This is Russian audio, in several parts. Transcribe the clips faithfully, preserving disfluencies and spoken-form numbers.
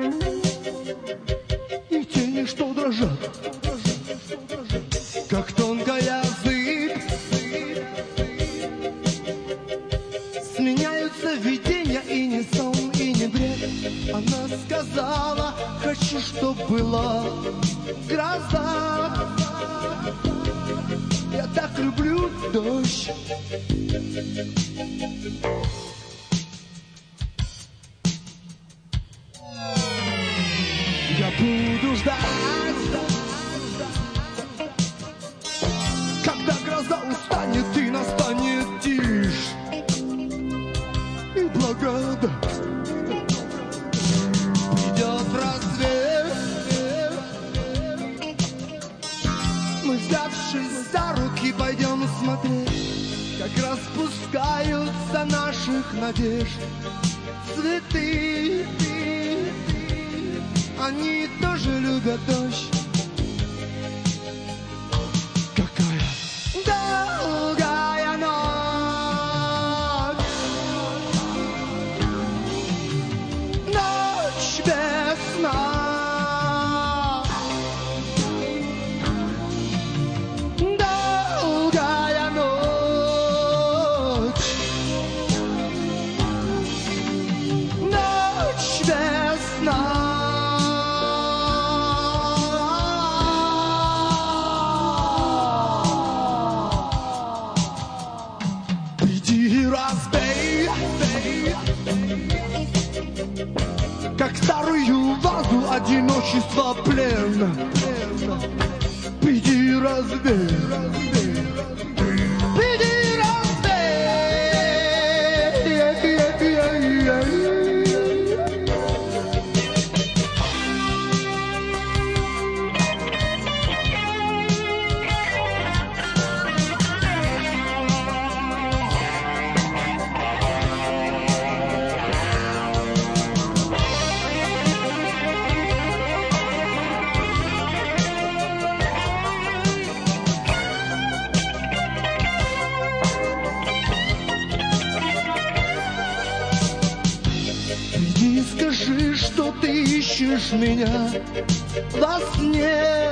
И тени, что дрожат, как тонкая зыбь. Сменяются видения, и не сон, и не бред. Она сказала: хочу, чтоб была гроза. Я так люблю дождь. Я буду ждать, когда гроза устанет и настанет тишь и благодать. Придет рассвет, мы, взявшись за руки, пойдем смотреть, как распускаются наших надежд цветы. Они тоже любят дождь. Какая долгая ночь, ночь без сна. Долгая ночь, ночь без сна. Разбей, как старую вазу, одиночество, плен. Приди, разбей, приди, скажи, что ты ищешь меня во сне,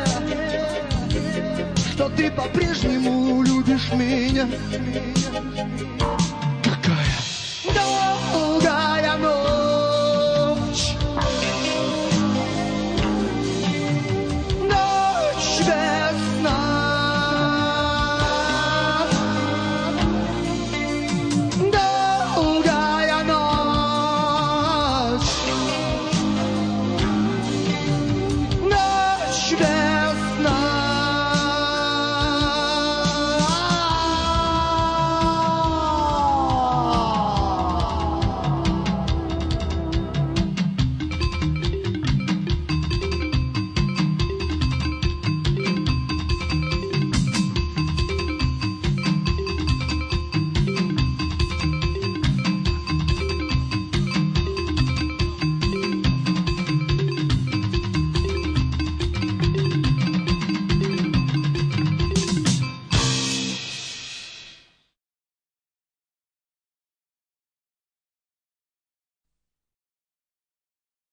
что ты по-прежнему любишь меня.